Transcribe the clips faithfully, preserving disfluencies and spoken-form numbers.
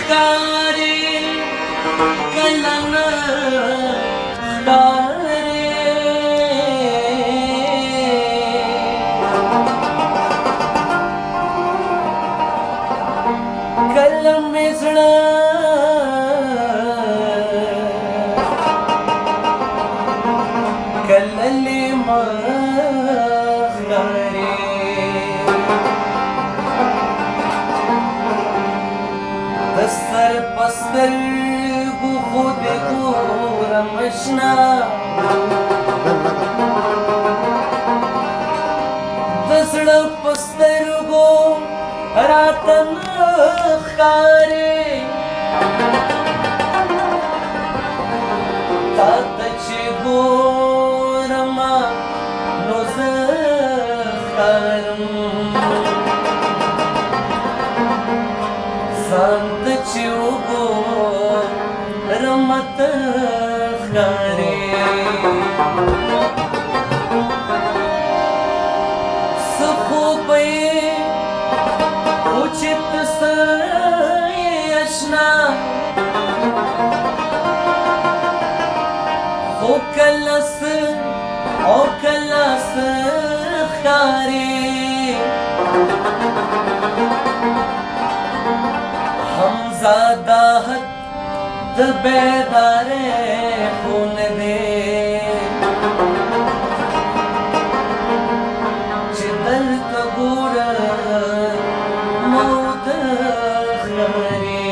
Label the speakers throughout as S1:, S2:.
S1: ښکاري کله نه ښکاري کله مې زړه کله لیما ښکاري د سر په سترګو خو دې ګورم اشنا د زړه په سترګو راته نه ښکاري تا ته چې ګورم نو زه ښکارم ځان ته چې وګورم ته ښکاري څه خو به یې خو چې ته څه یې اشنا خو کله څه او کله څه ښکاري همزاده حد د بیدارۍ خون دی چې دلته ګوره موت ښکاري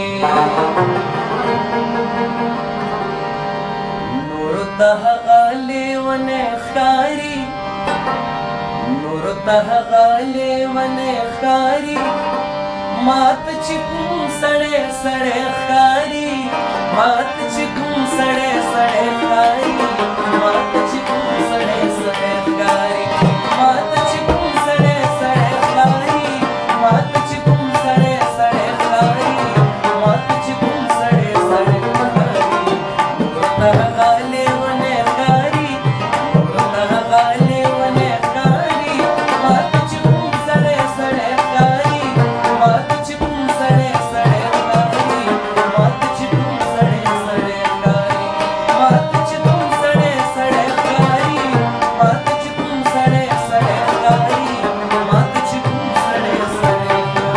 S1: نور ته هغه لیونی ښکاري نور ته هغه لیونی ښکاري ماته چې کوم سړی سړی ښکاري ماته چې کوم سړی سړی ښکاري ماته چې کوم سړی سړی ښکاري ماته چې کوم سړی سړی ښکاري ماته چې کوم سړی سړی ښکاري ماته چې کوم سړی سړی ښکاري ورته هغه لیونی ښکاري ورته هغه لیونی ښکاري ماته چې کوم سړی سړی ښکاري ماته چې کوم سړی سړی ښکاري ماته چې کوم سړی سړی ښکاري ماته چې کوم سړی سړی ښکاري ماته چې کوم سړی سړی ښکاري ماته چې کوم سړی سړی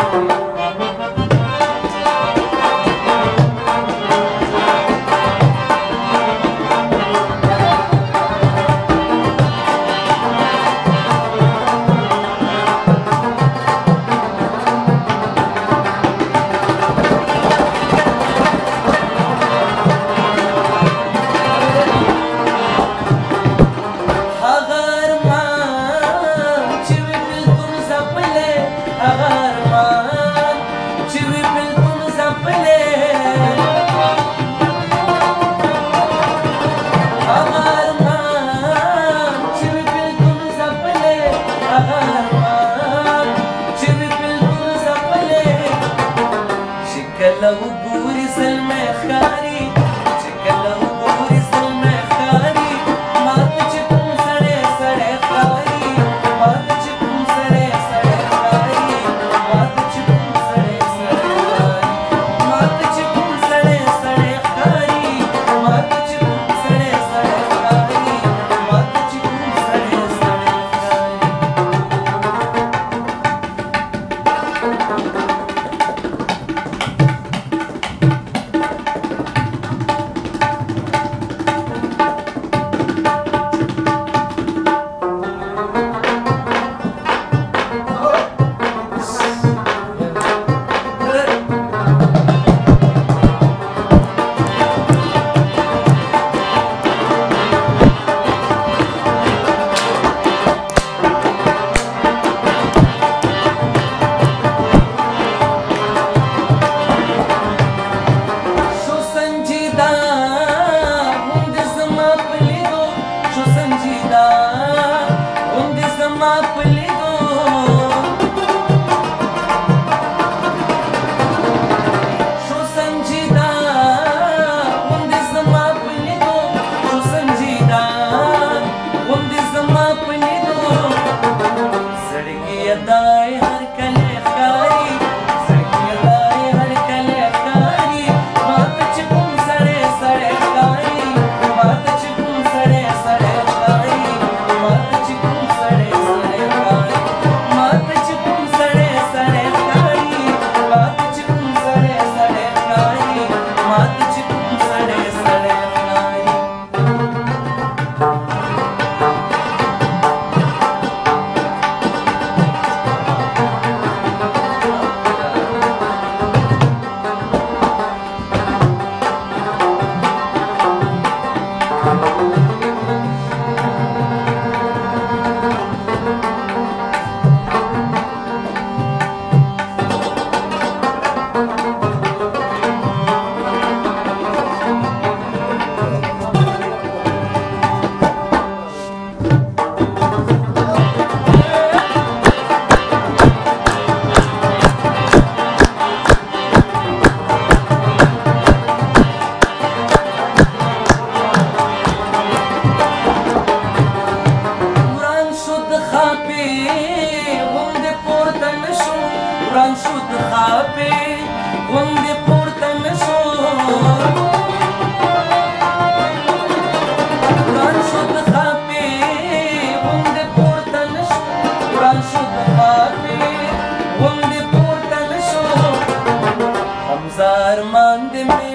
S1: هغه ارمان چې وي بېلتون ځپلی هغه ارمان چې وي بېلتون ځپلی هغه ارمان چې وي بېلتون ځپلی هغه ارمان چې وي بېلتون ځپلی چې کله وګوري زلمی ښکاري چې کله وګوري زلمی ښکاري ماته چې کوم سړی سړی ښکاري ماته چې کوم سړی سړی ښکاري ماته چې کوم سړی سړی ښکاري ماته چې کوم سړی سړی ښکاري ماته چې کوم سړی سړی ښکاري ماته چې کوم سړی سړی ښکاري زار مان دې